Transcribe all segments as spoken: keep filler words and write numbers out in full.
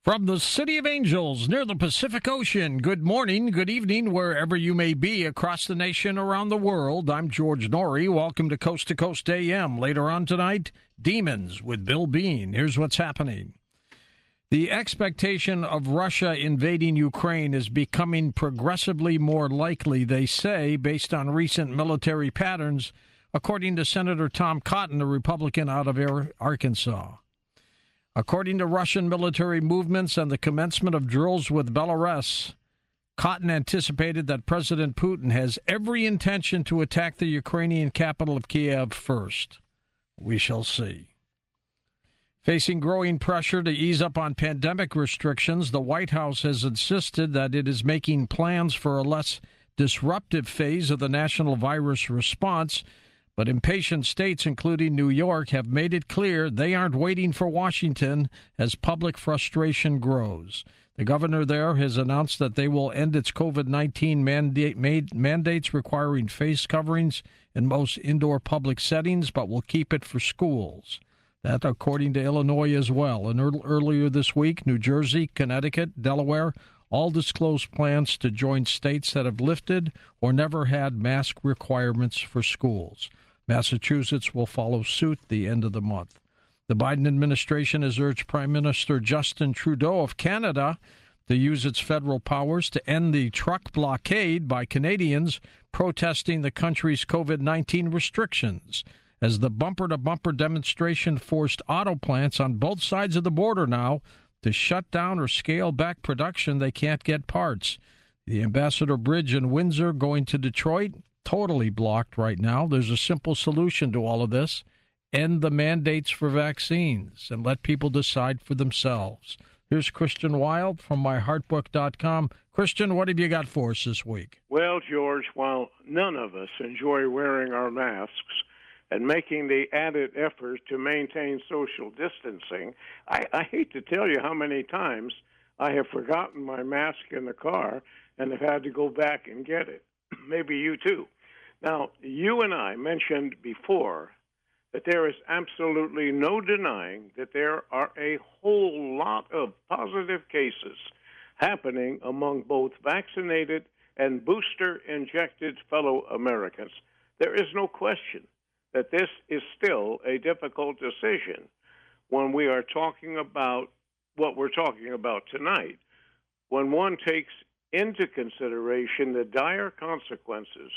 From the City of Angels near the Pacific Ocean, good morning, good evening, wherever you may be across the nation, around the world. I'm George Norrie. Welcome to Coast to Coast A M. Later on tonight, Demons with Bill Bean. Here's what's happening. The expectation of Russia invading Ukraine is becoming progressively more likely, they say, based on recent military patterns, according to Senator Tom Cotton, a Republican out of Arkansas. According to Russian military movements and the commencement of drills with Belarus, Cotton anticipated that President Putin has every intention to attack the Ukrainian capital of Kiev first. We shall see. Facing growing pressure to ease up on pandemic restrictions, the White House has insisted that it is making plans for a less disruptive phase of the national virus response. But impatient states, including New York, have made it clear they aren't waiting for Washington as public frustration grows. The governor there has announced that they will end its COVID nineteen mandate, made, mandates requiring face coverings in most indoor public settings, but will keep it for schools. That, according to Illinois as well. And earlier this week, New Jersey, Connecticut, Delaware all disclosed plans to join states that have lifted or never had mask requirements for schools. Massachusetts will follow suit the end of the month. The Biden administration has urged Prime Minister Justin Trudeau of Canada to use its federal powers to end the truck blockade by Canadians protesting the country's COVID nineteen restrictions, as the bumper-to-bumper demonstration forced auto plants on both sides of the border now to shut down or scale back production. They can't get parts. The Ambassador Bridge in Windsor going to Detroit, totally blocked right now. There's a simple solution to all of this. End the mandates for vaccines and let people decide for themselves. Here's Christian Wild from my heart book dot com. Christian, what have you got for us this week? Well, George, while none of us enjoy wearing our masks and making the added effort to maintain social distancing, I, I hate to tell you how many times I have forgotten my mask in the car and have had to go back and get it. Maybe you too. Now, you and I mentioned before that there is absolutely no denying that there are a whole lot of positive cases happening among both vaccinated and booster-injected fellow Americans. There is no question that this is still a difficult decision when we are talking about what we're talking about tonight, when one takes into consideration the dire consequences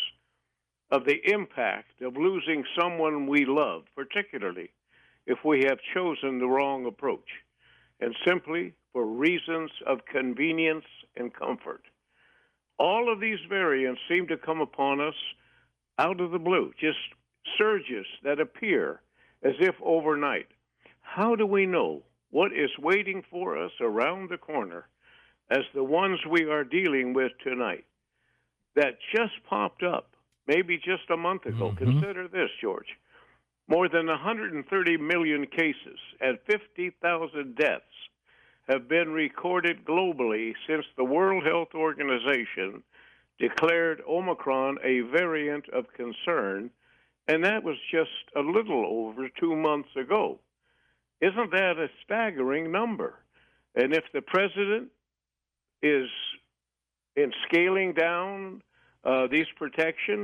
of the impact of losing someone we love, particularly if we have chosen the wrong approach, and simply for reasons of convenience and comfort. All of these variants seem to come upon us out of the blue, just surges that appear as if overnight. How do we know what is waiting for us around the corner as the ones we are dealing with tonight that just popped up maybe just a month ago? Mm-hmm. Consider this, George. More than one hundred thirty million cases and fifty thousand deaths have been recorded globally since the World Health Organization declared Omicron a variant of concern, and that was just a little over two months ago. Isn't that a staggering number? And if the president is in scaling down uh, these protections,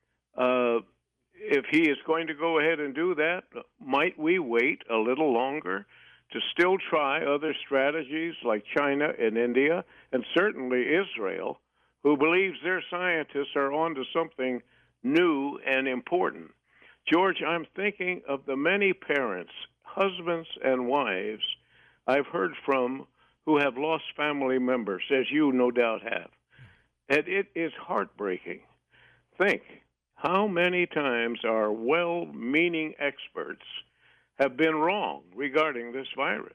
uh, if he is going to go ahead and do that, might we wait a little longer to still try other strategies like China and India, and certainly Israel, who believes their scientists are onto something new and important? George, I'm thinking of the many parents, husbands and wives I've heard from who have lost family members, as you no doubt have. And it is heartbreaking. Think how many times our well-meaning experts have been wrong regarding this virus.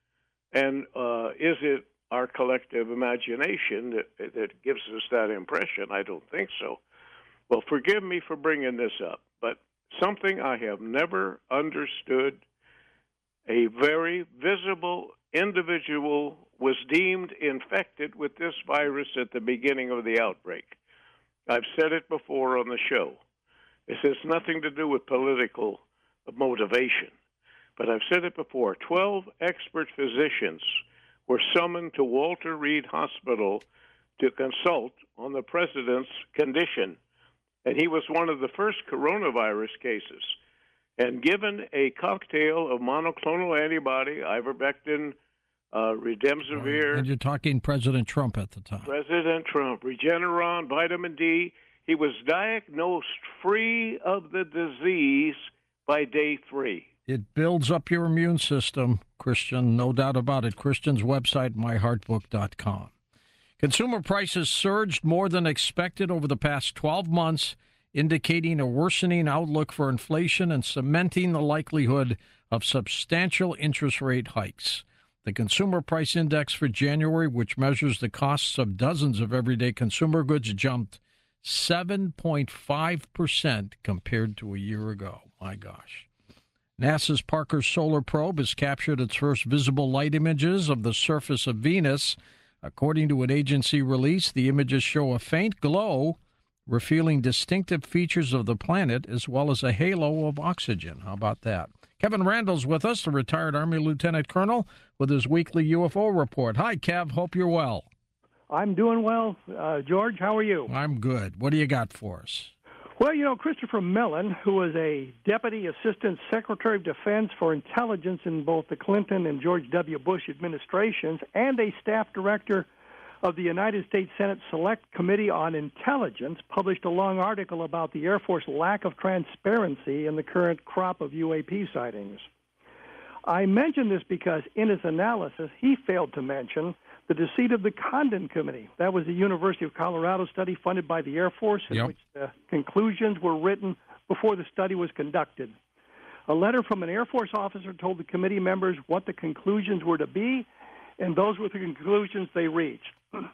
And uh, is it our collective imagination that, that gives us that impression? I don't think so. Well, forgive me for bringing this up, but something I have never understood: a very visible individual was deemed infected with this virus at the beginning of the outbreak. I've said it before on the show. This has nothing to do with political motivation, but I've said it before. Twelve expert physicians were summoned to Walter Reed Hospital to consult on the president's condition. And he was one of the first coronavirus cases. And given a cocktail of monoclonal antibody, ivermectin, uh, remdesivir. And you're talking President Trump at the time. President Trump, Regeneron, vitamin D. He was diagnosed free of the disease by day three. It builds up your immune system, Christian, no doubt about it. Christian's website, my heart book dot com. Consumer prices surged more than expected over the past twelve months, indicating a worsening outlook for inflation and cementing the likelihood of substantial interest rate hikes. The Consumer Price Index for January, which measures the costs of dozens of everyday consumer goods, jumped seven point five percent compared to a year ago. My gosh. NASA's Parker Solar Probe has captured its first visible light images of the surface of Venus. According to an agency release, the images show a faint glow, revealing distinctive features of the planet as well as a halo of oxygen. How about that? Kevin Randall's with us, the retired Army Lieutenant Colonel, with his weekly U F O report. Hi, Kev. Hope you're well. I'm doing well. Uh, George, how are you? I'm good. What do you got for us? Well, you know, Christopher Mellon, who was a Deputy Assistant Secretary of Defense for Intelligence in both the Clinton and George W. Bush administrations and a staff director of the United States Senate Select Committee on Intelligence, published a long article about the Air Force's lack of transparency in the current crop of U A P sightings. I mention this because in his analysis, he failed to mention the deceit of the Condon Committee. That was a University of Colorado study funded by the Air Force in Yep. which the conclusions were written before the study was conducted. A letter from an Air Force officer told the committee members what the conclusions were to be, and those were the conclusions they reached.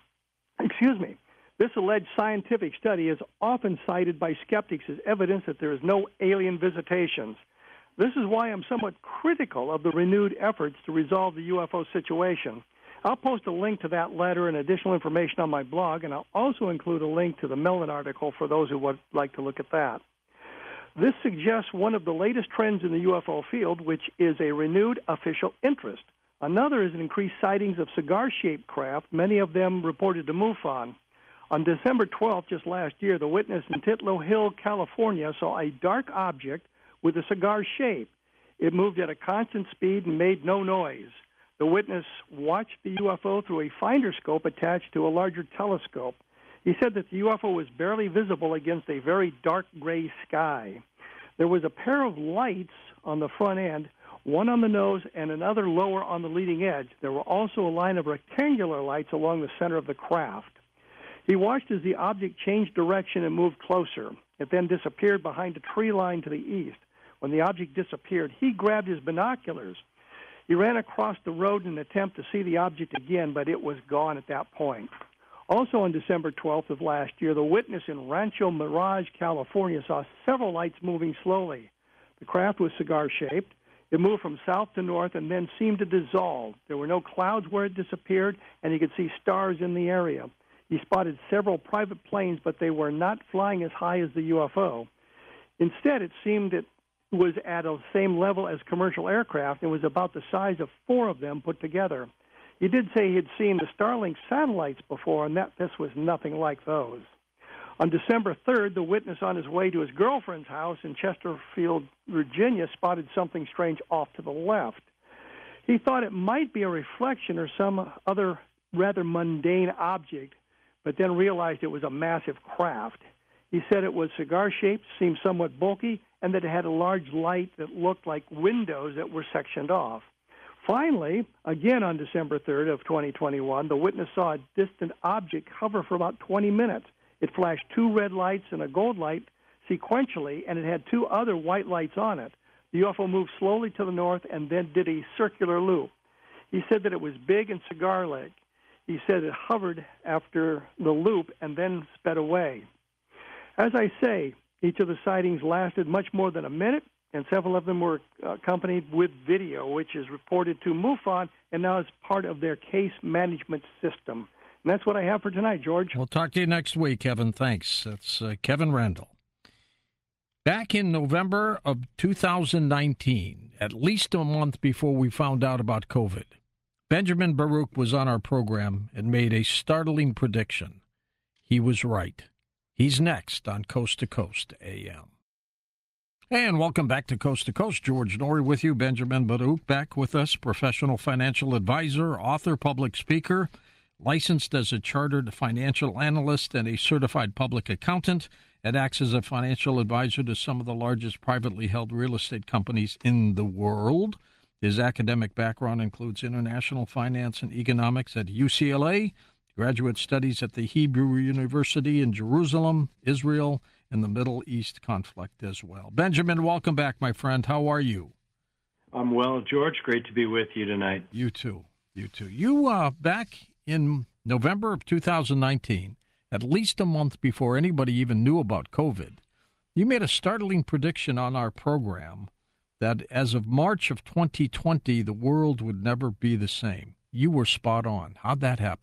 Excuse me. This alleged scientific study is often cited by skeptics as evidence that there is no alien visitations. This is why I'm somewhat critical of the renewed efforts to resolve the U F O situation. I'll post a link to that letter and additional information on my blog, and I'll also include a link to the Mellon article for those who would like to look at that. This suggests one of the latest trends in the U F O field, which is a renewed official interest. Another is an increased sightings of cigar-shaped craft, many of them reported to MUFON. On December twelfth, just last year, the witness in Titlow Hill, California, saw a dark object with a cigar shape. It moved at a constant speed and made no noise. The witness watched the U F O through a finder scope attached to a larger telescope. He said that the U F O was barely visible against a very dark gray sky. There was a pair of lights on the front end, one on the nose and another lower on the leading edge. There were also a line of rectangular lights along the center of the craft. He watched as the object changed direction and moved closer. It then disappeared behind a tree line to the east. When the object disappeared, he grabbed his binoculars. He ran across the road in an attempt to see the object again, but it was gone at that point. Also on December twelfth of last year, the witness in Rancho Mirage, California, saw several lights moving slowly. The craft was cigar-shaped. It moved from south to north and then seemed to dissolve. There were no clouds where it disappeared, and he could see stars in the area. He spotted several private planes, but they were not flying as high as the U F O. Instead, it seemed it was at the same level as commercial aircraft and was about the size of four of them put together. He did say he'd seen the Starlink satellites before, and that this was nothing like those. On December third, the witness on his way to his girlfriend's house in Chesterfield, Virginia, spotted something strange off to the left. He thought it might be a reflection or some other rather mundane object, but then realized it was a massive craft. He said it was cigar-shaped, seemed somewhat bulky, and that it had a large light that looked like windows that were sectioned off. Finally, again on December third of twenty twenty-one, the witness saw a distant object hover for about twenty minutes. It flashed two red lights and a gold light sequentially, and it had two other white lights on it. The U F O moved slowly to the north and then did a circular loop. He said that it was big and cigar-like. He said it hovered after the loop and then sped away. As I say, each of the sightings lasted much more than a minute, and several of them were accompanied with video, which is reported to MUFON and now is part of their case management system. And that's what I have for tonight, George. We'll talk to you next week, Kevin. Thanks. That's uh, Kevin Randall. Back in November of two thousand nineteen, at least a month before we found out about COVID, Benjamin Baruch was on our program and made a startling prediction. He was right. He's next on Coast to Coast A M. And welcome back to Coast to Coast. George Noory with you. Benjamin Baruch back with us, professional financial advisor, author, public speaker, licensed as a chartered financial analyst and a certified public accountant, and acts as a financial advisor to some of the largest privately held real estate companies in the world. His academic background includes international finance and economics at U C L A, graduate studies at the Hebrew University in Jerusalem, Israel, and the Middle East conflict as well. Benjamin, welcome back, my friend. How are you? I'm well, George. Great to be with you tonight. You too. You too. You, uh, back in November of two thousand nineteen, at least a month before anybody even knew about COVID, you made a startling prediction on our program that as of March of twenty twenty, the world would never be the same. You were spot on. How'd that happen?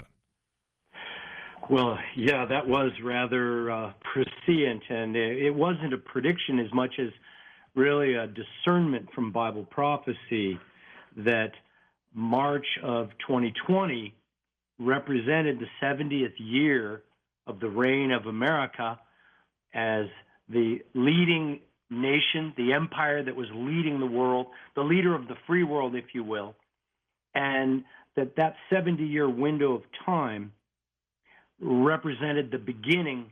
Well, yeah, that was rather uh, prescient, and it wasn't a prediction as much as really a discernment from Bible prophecy that March of twenty twenty represented the seventieth year of the reign of America as the leading nation, the empire that was leading the world, the leader of the free world, if you will, and that that seventy-year window of time represented the beginning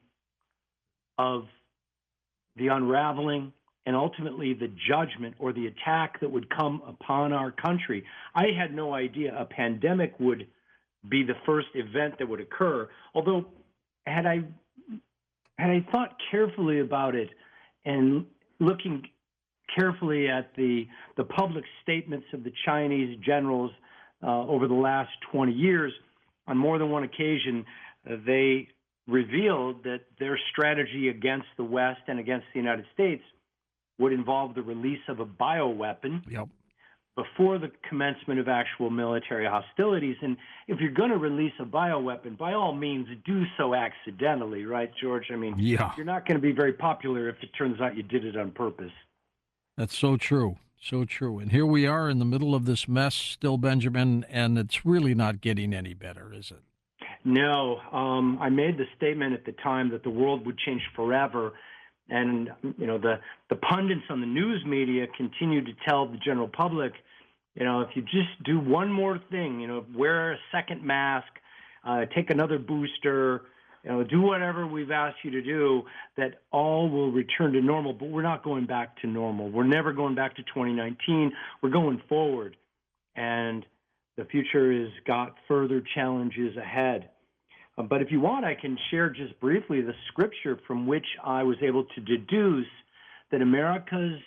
of the unraveling and ultimately the judgment or the attack that would come upon our country. I had no idea a pandemic would be the first event that would occur, although had I had I thought carefully about it and looking carefully at the the public statements of the Chinese generals uh, over the last twenty years, on more than one occasion, uh, they revealed that their strategy against the West and against the United States would involve the release of a bioweapon Yep. before the commencement of actual military hostilities. And if you're going to release a bioweapon, by all means, do so accidentally, right, George? I mean, Yeah. you're not going to be very popular if it turns out you did it on purpose. That's so true. So true. And here we are in the middle of this mess still, Benjamin, and it's really not getting any better, is it? No, um, I made the statement at the time that the world would change forever. And, you know, the, the pundits on the news media continue to tell the general public, you know, if you just do one more thing, you know, wear a second mask, uh, take another booster, you know, do whatever we've asked you to do, that all will return to normal. But we're not going back to normal. We're never going back to twenty nineteen. We're going forward. And the future has got further challenges ahead. Uh, but if you want, I can share just briefly the scripture from which I was able to deduce that America's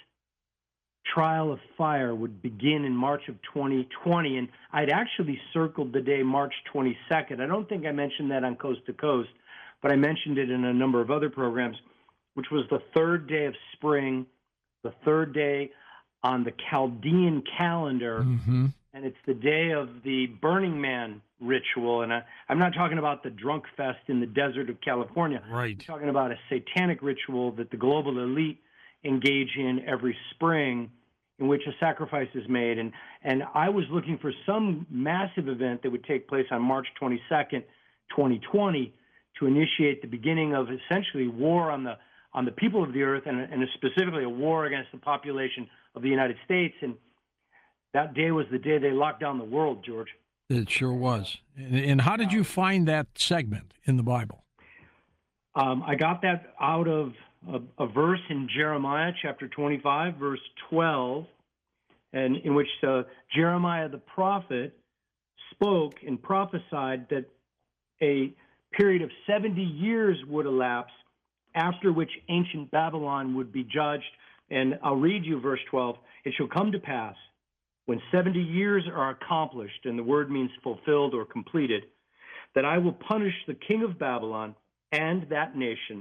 trial of fire would begin in March of twenty twenty. And I'd actually circled the day March twenty-second. I don't think I mentioned that on Coast to Coast, but I mentioned it in a number of other programs, which was the third day of spring, the third day on the Chaldean calendar. Mm-hmm. And it's the day of the Burning Man ritual. And I, I'm not talking about the drunk fest in the desert of California. Right. I'm talking about a satanic ritual that the global elite engage in every spring, in which a sacrifice is made. And, and I was looking for some massive event that would take place on March twenty-second, twenty twenty, to initiate the beginning of essentially war on the on the people of the earth, and, and specifically a war against the population of the United States. And that day was the day they locked down the world, George. It sure was. And, and how did you find that segment in the Bible? Um, I got that out of a, a verse in Jeremiah chapter twenty-five, verse twelve, and in which uh, Jeremiah the prophet spoke and prophesied that a period of seventy years would elapse, after which ancient Babylon would be judged. And I'll read you verse twelve. It shall come to pass, when seventy years are accomplished, and the word means fulfilled or completed, that I will punish the king of Babylon and that nation,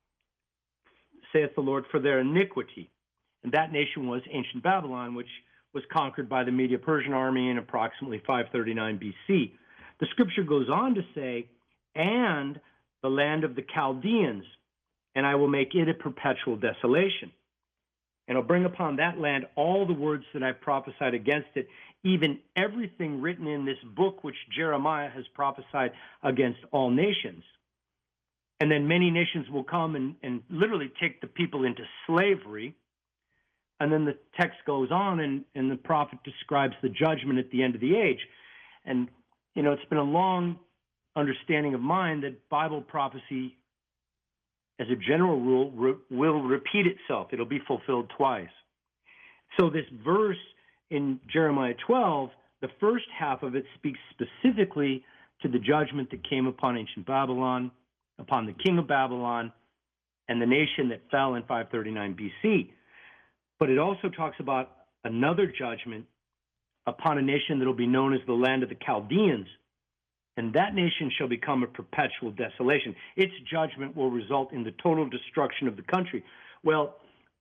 saith the Lord, for their iniquity. And that nation was ancient Babylon, which was conquered by the Medo-Persian army in approximately five thirty-nine B C. The scripture goes on to say, and the land of the Chaldeans, and I will make it a perpetual desolation. and I'll bring upon that land all the words that I've prophesied against it, even everything written in this book which Jeremiah has prophesied against all nations. And then many nations will come and, and literally take the people into slavery. And then the text goes on, and, and the prophet describes the judgment at the end of the age. And, you know, it's been a long understanding of mine that Bible prophecy, as a general rule, re- will repeat itself. It'll be fulfilled twice. So this verse in Jeremiah twelve, the first half of it speaks specifically to the judgment that came upon ancient Babylon, upon the king of Babylon, and the nation that fell in five thirty-nine B C. But it also talks about another judgment upon a nation that will be known as the land of the Chaldeans, and that nation shall become a perpetual desolation. Its judgment will result in the total destruction of the country. Well,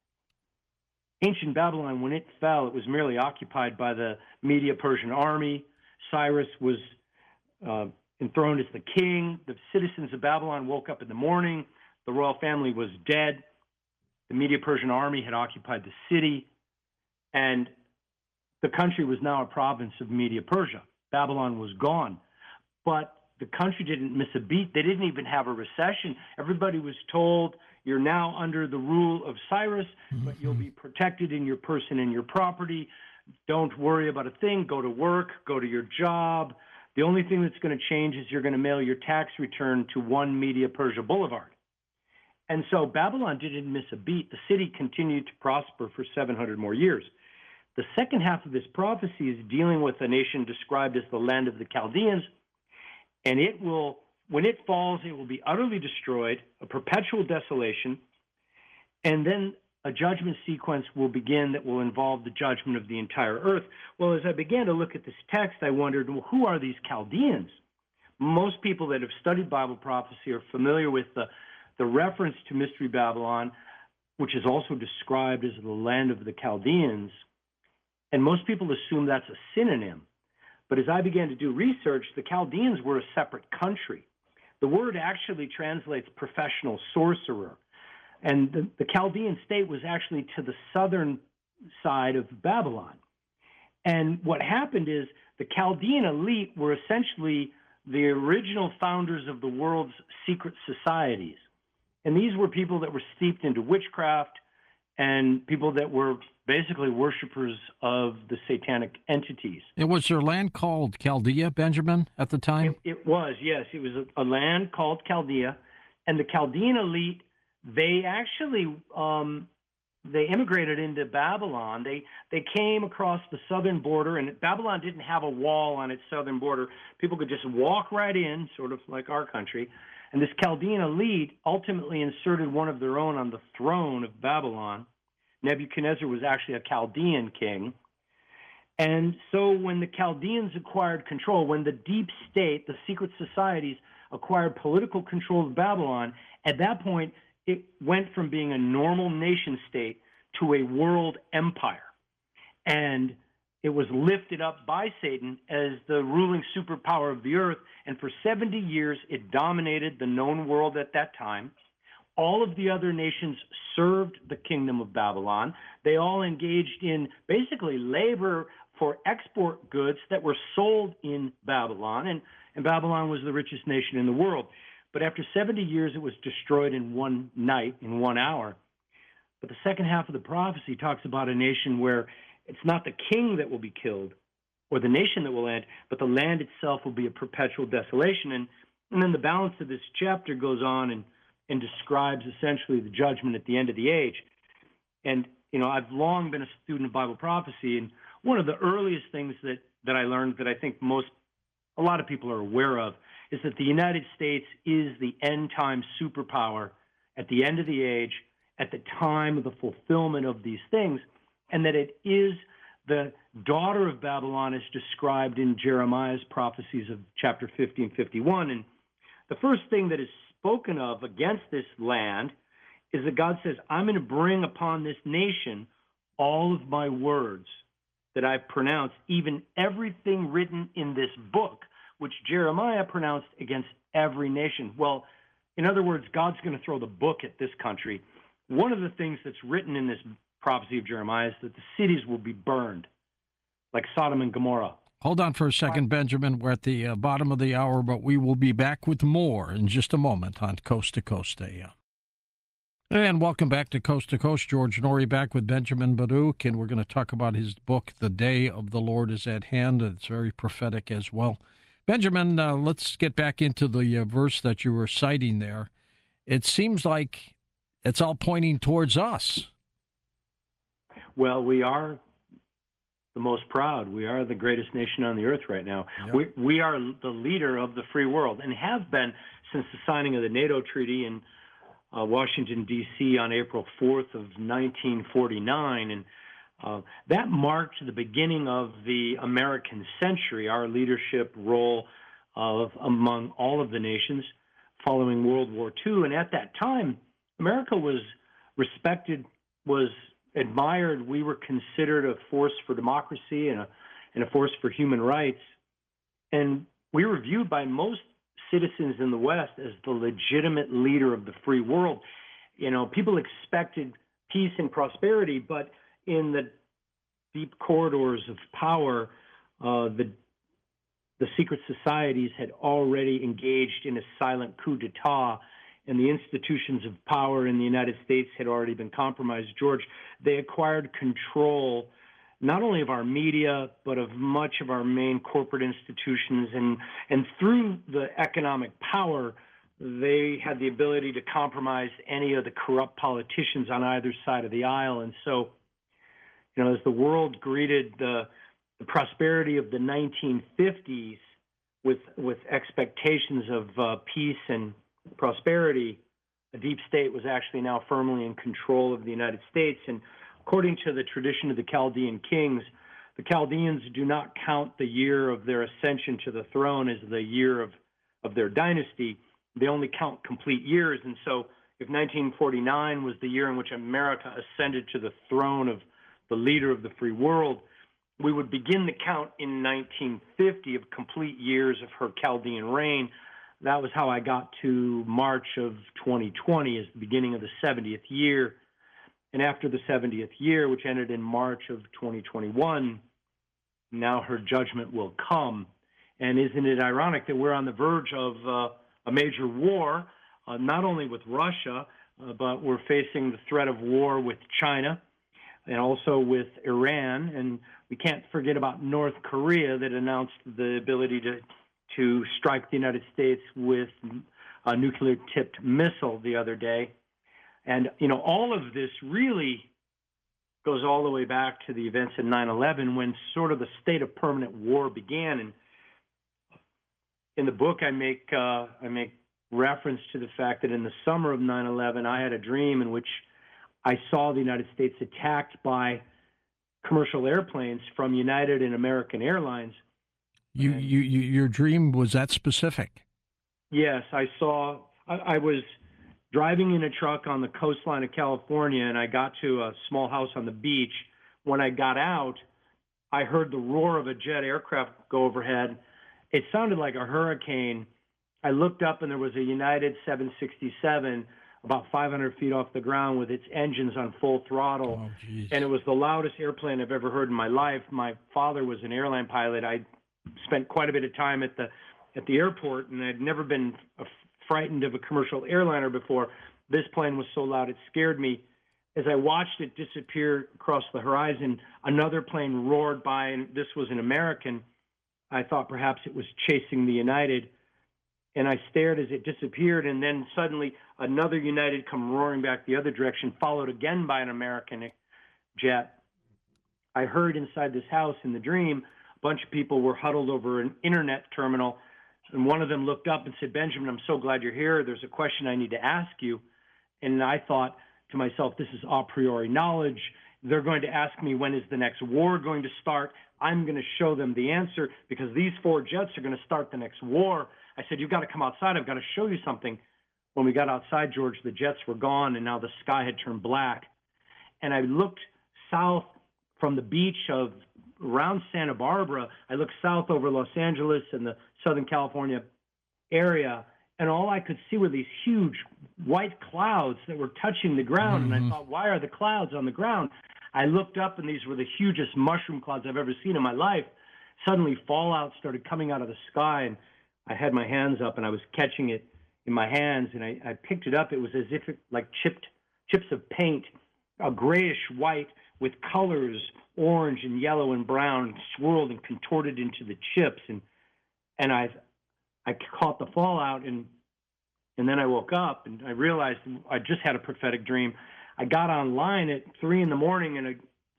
ancient Babylon, when it fell, it was merely occupied by the Medo-Persian army. Cyrus was uh, enthroned as the king. The citizens of Babylon woke up in the morning. The royal family was dead. The Medo-Persian army had occupied the city, and the country was now a province of Medo-Persia. Babylon was gone. But the country didn't miss a beat. They didn't even have a recession. Everybody was told, you're now under the rule of Cyrus, mm-hmm. but you'll be protected in your person and your property. Don't worry about a thing. Go to work. Go to your job. The only thing that's going to change is you're going to mail your tax return to one Medo-Persia boulevard. And so Babylon didn't miss a beat. The city continued to prosper for seven hundred more years. The second half of this prophecy is dealing with a nation described as the land of the Chaldeans, and it will, when it falls, it will be utterly destroyed, a perpetual desolation, and then a judgment sequence will begin that will involve the judgment of the entire earth. Well, as I began to look at this text, I wondered, well, who are these Chaldeans? Most people that have studied Bible prophecy are familiar with the, the reference to Mystery Babylon, which is also described as the land of the Chaldeans, and most people assume that's a synonym. But as I began to do research, the Chaldeans were a separate country. The word actually translates professional sorcerer. And the, the Chaldean state was actually to the southern side of Babylon. And what happened is the Chaldean elite were essentially the original founders of the world's secret societies. And these were people that were steeped into witchcraft and people that were basically worshipers of the satanic entities. And was there land called Chaldea, Benjamin, at the time? It, it was, yes. It was a, a land called Chaldea. And the Chaldean elite, they actually um, they immigrated into Babylon. They they came across the southern border, and Babylon didn't have a wall on its southern border. People could just walk right in, sort of like our country. And this Chaldean elite ultimately inserted one of their own on the throne of Babylon. Nebuchadnezzar was actually a Chaldean king. And so when the Chaldeans acquired control, when the deep state, the secret societies, acquired political control of Babylon, at that point, it went from being a normal nation state to a world empire. And it was lifted up by Satan as the ruling superpower of the earth. And for seventy years, it dominated the known world at that time. All of the other nations served the kingdom of Babylon. They all engaged in basically labor for export goods that were sold in Babylon. And, and Babylon was the richest nation in the world. But after seventy years, it was destroyed in one night, in one hour. But the second half of the prophecy talks about a nation where it's not the king that will be killed or the nation that will end, but the land itself will be a perpetual desolation. And, and then the balance of this chapter goes on and, and describes essentially the judgment at the end of the age. And, you know, I've long been a student of Bible prophecy, and one of the earliest things that, that I learned that I think most, a lot of people are aware of, is that the United States is the end-time superpower at the end of the age, at the time of the fulfillment of these things, and that it is the daughter of Babylon as described in Jeremiah's prophecies of chapter fifty and fifty-one. And the first thing that is spoken of against this land is that God says, I'm going to bring upon this nation all of my words that I've pronounced, even everything written in this book, which Jeremiah pronounced against every nation. Well, in other words, God's going to throw the book at this country. One of the things that's written in this prophecy of Jeremiah is that the cities will be burned like Sodom and Gomorrah. Hold on for a second, Benjamin. We're at the uh, bottom of the hour, but we will be back with more in just a moment on Coast to Coast A M. And welcome back to Coast to Coast. George Noory back with Benjamin Baruch, and we're going to talk about his book, The Day of the Lord is at Hand. It's very prophetic as well. Benjamin, uh, let's get back into the uh, verse that you were citing there. It seems like it's all pointing towards us. Well, we are the most proud. We are the greatest nation on the earth right now. Yep. We, we are the leader of the free world and have been since the signing of the NATO treaty in uh, Washington, D C on April fourth of nineteen forty-nine. And uh, that marked the beginning of the American century, our leadership role of among all of the nations following World War Two. And at that time, America was respected, was admired. We were considered a force for democracy and a, and a force for human rights. And we were viewed by most citizens in the West as the legitimate leader of the free world. You know, people expected peace and prosperity, but in the deep corridors of power, uh, the the secret societies had already engaged in a silent coup d'etat, and the institutions of power in the United States had already been compromised. George, they acquired control not only of our media, but of much of our main corporate institutions. And, and through the economic power, they had the ability to compromise any of the corrupt politicians on either side of the aisle. And so, you know, as the world greeted the, the prosperity of the nineteen fifties with, with expectations of uh, peace and prosperity, the deep state was actually now firmly in control of the United States. And according to the tradition of the Chaldean kings, the Chaldeans do not count the year of their ascension to the throne as the year of, of their dynasty. They only count complete years. And so if nineteen forty-nine was the year in which America ascended to the throne of the leader of the free world, we would begin the count in nineteen fifty of complete years of her Chaldean reign. That was how I got to March of twenty twenty as the beginning of the seventieth year. And after the seventieth year, which ended in March of twenty twenty-one, now her judgment will come. And isn't it ironic that we're on the verge of uh, a major war, uh, not only with Russia, uh, but we're facing the threat of war with China and also with Iran. And we can't forget about North Korea that announced the ability to, to strike the United States with a nuclear-tipped missile the other day. And, you know, all of this really goes all the way back to the events in nine eleven when sort of the state of permanent war began. And in the book, I make uh, I make reference to the fact that in the summer of nine eleven, I had a dream in which I saw the United States attacked by commercial airplanes from United and American Airlines. You, and, you, you your dream was that specific? Yes, I saw. I, I was driving in a truck on the coastline of California, and I got to a small house on the beach. When I got out, I heard the roar of a jet aircraft go overhead. It sounded like a hurricane. I looked up, and there was a United seven sixty-seven about five hundred feet off the ground with its engines on full throttle. Oh, geez. And it was the loudest airplane I've ever heard in my life. My father was an airline pilot. I spent quite a bit of time at the at the airport, and I'd never been a frightened of a commercial airliner before. This plane was so loud it scared me. As I watched it disappear across the horizon, another plane roared by, and this was an American. I thought perhaps it was chasing the United, and I stared as it disappeared, and then suddenly another United come roaring back the other direction, followed again by an American jet. I heard inside this house in the dream, a bunch of people were huddled over an internet terminal, and one of them looked up and said, "Benjamin, I'm so glad you're here. There's a question I need to ask you." And I thought to myself, this is a priori knowledge. They're going to ask me, when is the next war going to start? I'm going to show them the answer because these four jets are going to start the next war. I said, "You've got to come outside. I've got to show you something." When we got outside, George, the jets were gone, and now the sky had turned black. And I looked south from the beach of around Santa Barbara. I looked south over Los Angeles and the Southern California area, and all I could see were these huge white clouds that were touching the ground. Mm-hmm. And I thought, why are the clouds on the ground? I looked up, and these were the hugest mushroom clouds I've ever seen in my life. Suddenly, fallout started coming out of the sky, and I had my hands up, and I was catching it in my hands, and I, I picked it up. It was as if it like chipped chips of paint, a grayish white with colors, orange and yellow and brown, swirled and contorted into the chips. And and I I caught the fallout, and and then I woke up, and I realized I just had a prophetic dream. I got online at three in the morning, and a,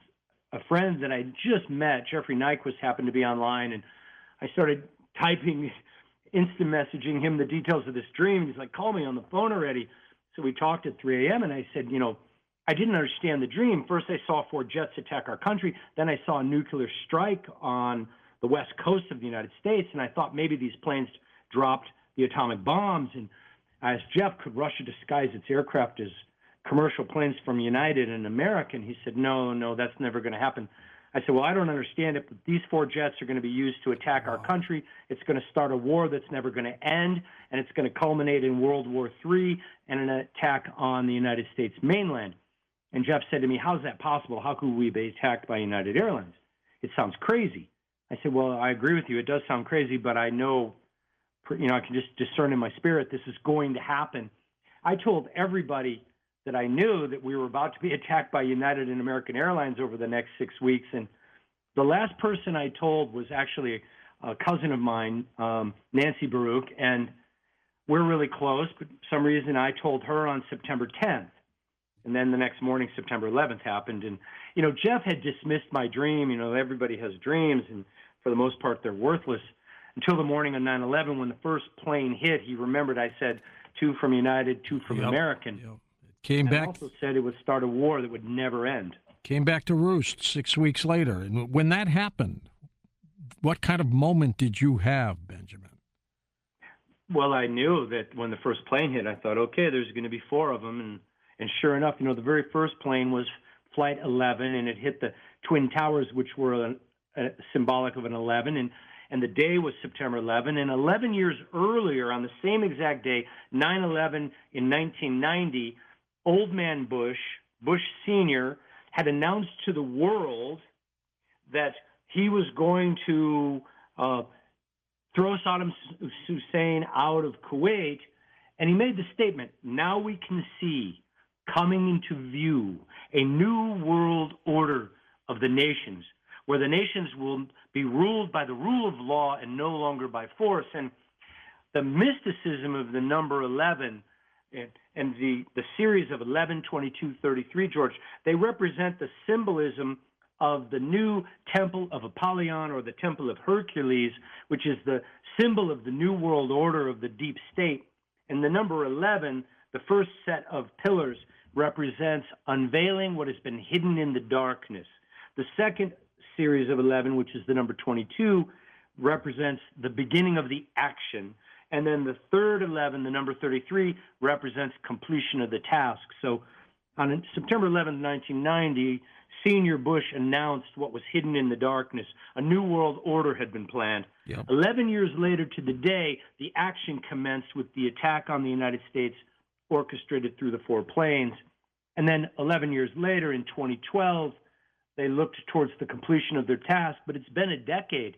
a friend that I just met, Jeffrey Nyquist, happened to be online, and I started typing, instant messaging him the details of this dream. He's like, call me on the phone already. So we talked at three a.m., and I said, you know, I didn't understand the dream. First, I saw four jets attack our country. Then I saw a nuclear strike on the west coast of the United States, and I thought maybe these planes dropped the atomic bombs. And I asked Jeff, could Russia disguise its aircraft as commercial planes from United and American? He said, no, no, that's never going to happen. I said, well, I don't understand it, but these four jets are going to be used to attack our country. It's going to start a war that's never going to end, and it's going to culminate in World War Three and an attack on the United States mainland. And Jeff said to me, how's that possible? How could we be attacked by United Airlines? It sounds crazy. I said, well, I agree with you. It does sound crazy, but I know, you know, I can just discern in my spirit this is going to happen. I told everybody that I knew that we were about to be attacked by United and American Airlines over the next six weeks. And the last person I told was actually a cousin of mine, um, Nancy Baruch, and we're really close. But for some reason, I told her on September tenth. And then the next morning, September eleventh happened. And, you know, Jeff had dismissed my dream. You know, everybody has dreams, and for the most part, they're worthless. Until the morning of nine eleven, when the first plane hit, he remembered I said two from United, two from Yep. American. Yep. Came and back. I also said it would start a war that would never end. Came back to roost six weeks later. And when that happened, what kind of moment did you have, Benjamin? Well, I knew that when the first plane hit, I thought, okay, there's going to be four of them. And, and sure enough, you know, the very first plane was Flight eleven, and it hit the Twin Towers, which were a, a symbolic of an eleven. And, and the day was September eleventh. And eleven years earlier, on the same exact day, nine eleven in nineteen ninety, Old Man Bush, Bush Senior, had announced to the world that he was going to uh, throw Saddam Hussein out of Kuwait, and he made the statement, now we can see coming into view a new world order of the nations, where the nations will be ruled by the rule of law and no longer by force. And the mysticism of the number eleven and, and the, the series of eleven, twenty-two, thirty-three, George, they represent the symbolism of the new Temple of Apollyon, or the Temple of Hercules, which is the symbol of the new world order of the deep state. And the number eleven, the first set of pillars, represents unveiling what has been hidden in the darkness. The second series of eleven, which is the number twenty-two, represents the beginning of the action. And then the third eleven, the number thirty-three, represents completion of the task. So on September eleventh, nineteen ninety, Senior Bush announced what was hidden in the darkness. A new world order had been planned. Yep. Eleven years later to the day, the action commenced with the attack on the United States, orchestrated through the four planes. And then eleven years later, in twenty twelve, they looked towards the completion of their task. But it's been a decade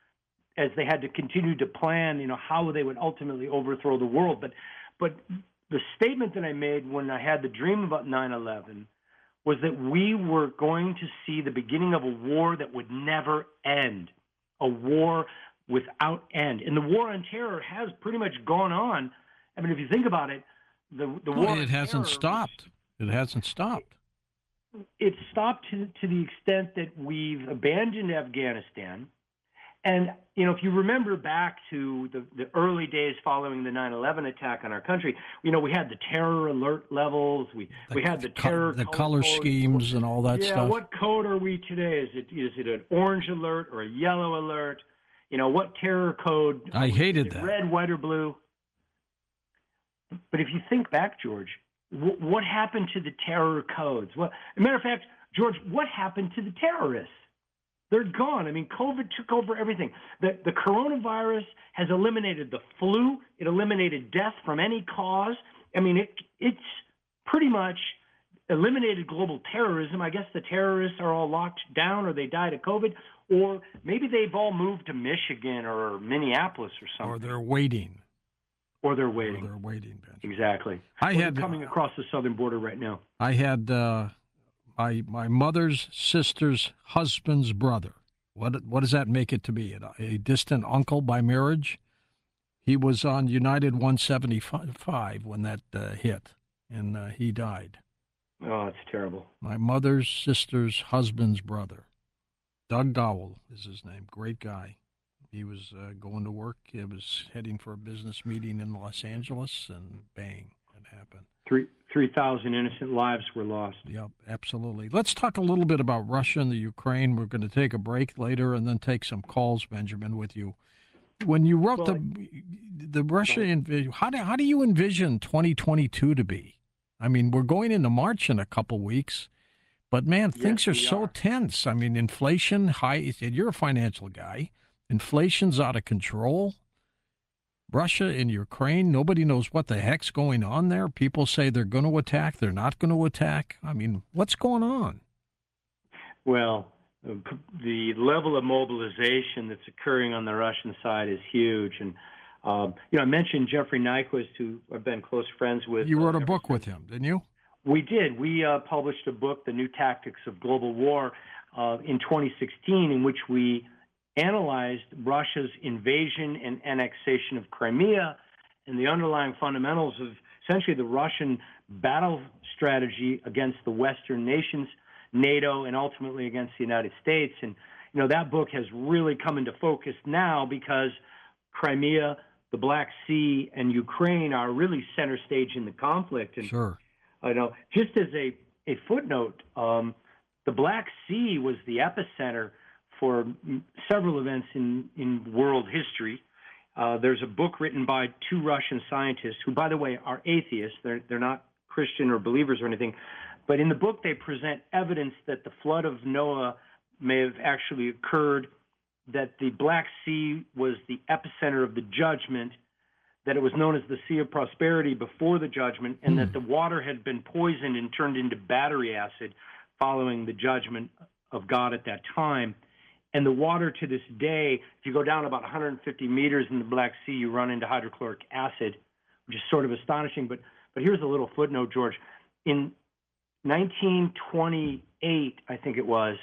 as they had to continue to plan, you know, how they would ultimately overthrow the world. But, but the statement that I made when I had the dream about nine eleven was that we were going to see the beginning of a war that would never end, a war without end. And the war on terror has pretty much gone on. I mean, if you think about it, the, the war Well, it on hasn't terror, stopped. It hasn't stopped. It stopped to, to the extent that we've abandoned Afghanistan. And, you know, if you remember back to the, the early days following the nine eleven attack on our country, you know, we had the terror alert levels. We, The, we had the co- terror the color color codes. schemes and all that yeah, stuff. what code are we today? Is it is it an orange alert or a yellow alert? You know, what terror code? I hated is it that. Red, white, or blue? But if you think back, George, w- what happened to the terror codes? Well, as a matter of fact, George, what happened to the terrorists? They're gone. I mean, COVID took over everything. The, the coronavirus has eliminated the flu. It eliminated death from any cause. I mean, it, it's pretty much eliminated global terrorism. I guess the terrorists are all locked down or they died of COVID, or maybe they've all moved to Michigan or Minneapolis or something. Or they're waiting. Or they're waiting. Or they're waiting, Ben. Exactly. I or had coming across the southern border right now. I had uh, my my mother's sister's husband's brother. What what does that make it to be? A distant uncle by marriage? He was on United one seventy-five when that uh, hit, and uh, he died. Oh, it's terrible. My mother's sister's husband's brother. Doug Dowell is his name. Great guy. He was uh, going to work. He was heading for a business meeting in Los Angeles, and bang, it happened. Three three thousand innocent lives were lost. Yep, absolutely. Let's talk a little bit about Russia and the Ukraine. We're going to take a break later and then take some calls, Benjamin, with you. When you wrote well, the the Russia invasion, how do how do you envision twenty twenty-two to be? I mean, we're going into March in a couple weeks, but man, yes, things are so are. tense. I mean, inflation high. You're a financial guy. Inflation's out of control. Russia and Ukraine, nobody knows what the heck's going on there. People say they're going to attack, they're not going to attack. I mean, what's going on? Well, the level of mobilization that's occurring on the Russian side is huge. And, um, you know, I mentioned Jeffrey Nyquist, who I've been close friends with. You wrote uh, a book with him, didn't you? We did. We uh, published a book, The New Tactics of Global War, uh, in twenty sixteen, in which we analyzed Russia's invasion and annexation of Crimea and the underlying fundamentals of essentially the Russian battle strategy against the Western nations, NATO, and ultimately against the United States. And, you know, that book has really come into focus now because Crimea, the Black Sea, and Ukraine are really center stage in the conflict. And, sure. I know, just as a, a footnote, um, the Black Sea was the epicenter for several events in, in world history. Uh, there's a book written by two Russian scientists who, by the way, are atheists. They're, they're not Christian or believers or anything. But in the book, they present evidence that the flood of Noah may have actually occurred, that the Black Sea was the epicenter of the judgment, that it was known as the Sea of Prosperity before the judgment, and mm. that the water had been poisoned and turned into battery acid following the judgment of God at that time. And the water to this day, if you go down about one hundred fifty meters in the Black Sea, you run into hydrochloric acid, which is sort of astonishing. But but here's a little footnote, George. In nineteen twenty-eight, I think it was,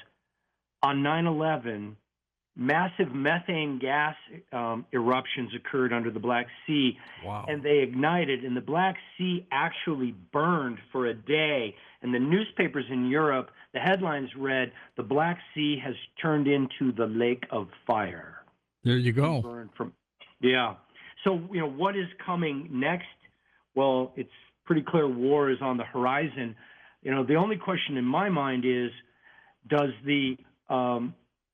on nine eleven, massive methane gas um, eruptions occurred under the Black Sea. Wow. And they ignited, and the Black Sea actually burned for a day. And the newspapers in Europe, the headlines read, "The Black Sea has turned into the lake of fire." There you go. Burned from, yeah. So, you know, what is coming next? Well, it's pretty clear war is on the horizon. You know, the only question in my mind is, does the um,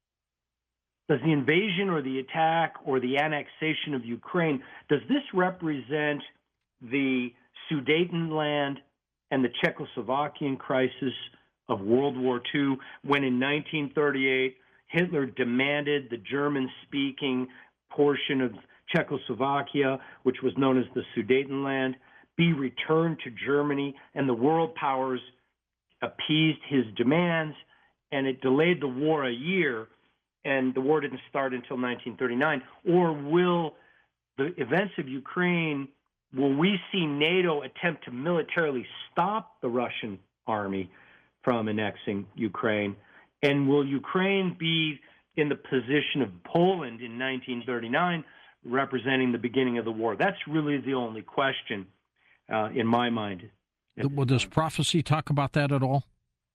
does the invasion or the attack or the annexation of Ukraine, does this represent the Sudetenland and the Czechoslovakian crisis of World War Two, when in nineteen thirty-eight, Hitler demanded the German-speaking portion of Czechoslovakia, which was known as the Sudetenland, be returned to Germany, and the world powers appeased his demands, and it delayed the war a year, and the war didn't start until nineteen thirty-nine? Or will the events of Ukraine, will we see NATO attempt to militarily stop the Russian army from annexing Ukraine? And will Ukraine be in the position of Poland in nineteen thirty-nine, representing the beginning of the war? That's really the only question uh, in my mind. Well, does prophecy talk about that at all?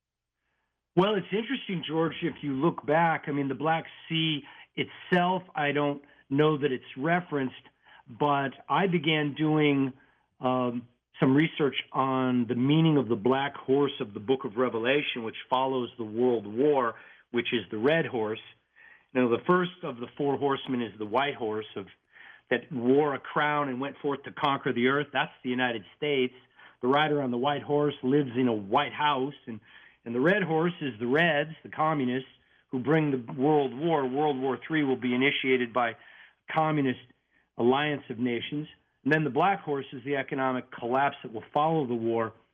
Well, it's interesting, George, if you look back. I mean, the Black Sea itself, I don't know that it's referenced, but I began doing um, some research on the meaning of the black horse of the book of Revelation, which follows the world war, which is the red horse. Now, the first of the four horsemen is the white horse of that wore a crown and went forth to conquer the earth. That's the United States. The rider on the white horse lives in a white house, and, and the red horse is the Reds, the communists, who bring the world war. World War Three will be initiated by communist alliance of nations. And then the black horse is the economic collapse that will follow the war.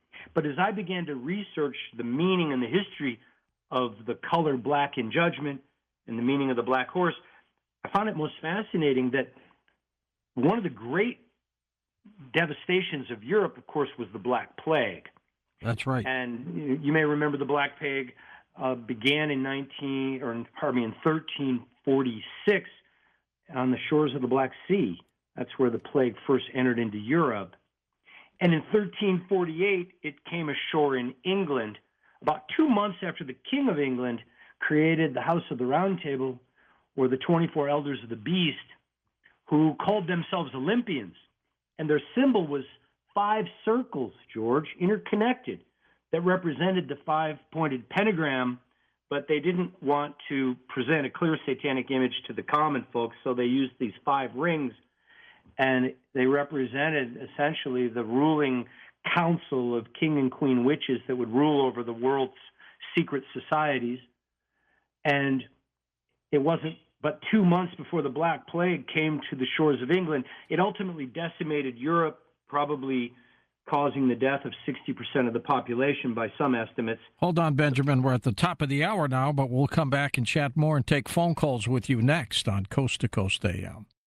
But as I began to research the meaning and the history of the color black in judgment and the meaning of the black horse, I found it most fascinating that one of the great devastations of Europe, of course, was the Black Plague. That's right. And you may remember the Black Plague uh, began in nineteen, or pardon me, in thirteen forty-six on the shores of the Black Sea. That's where the plague first entered into Europe. And in thirteen forty-eight, it came ashore in England, about two months after the King of England created the House of the Round Table, or the twenty-four Elders of the Beast, who called themselves Olympians. And their symbol was five circles, George, interconnected, that represented the five-pointed pentagram, but they didn't want to present a clear satanic image to the common folks, so they used these five rings, and they represented essentially the ruling council of king and queen witches that would rule over the world's secret societies. And it wasn't but two months before the Black Plague came to the shores of England. It ultimately decimated Europe, probably causing the death of sixty percent of the population by some estimates. Hold on, Benjamin. We're at the top of the hour now, but we'll come back and chat more and take phone calls with you next on Coast to Coast A M.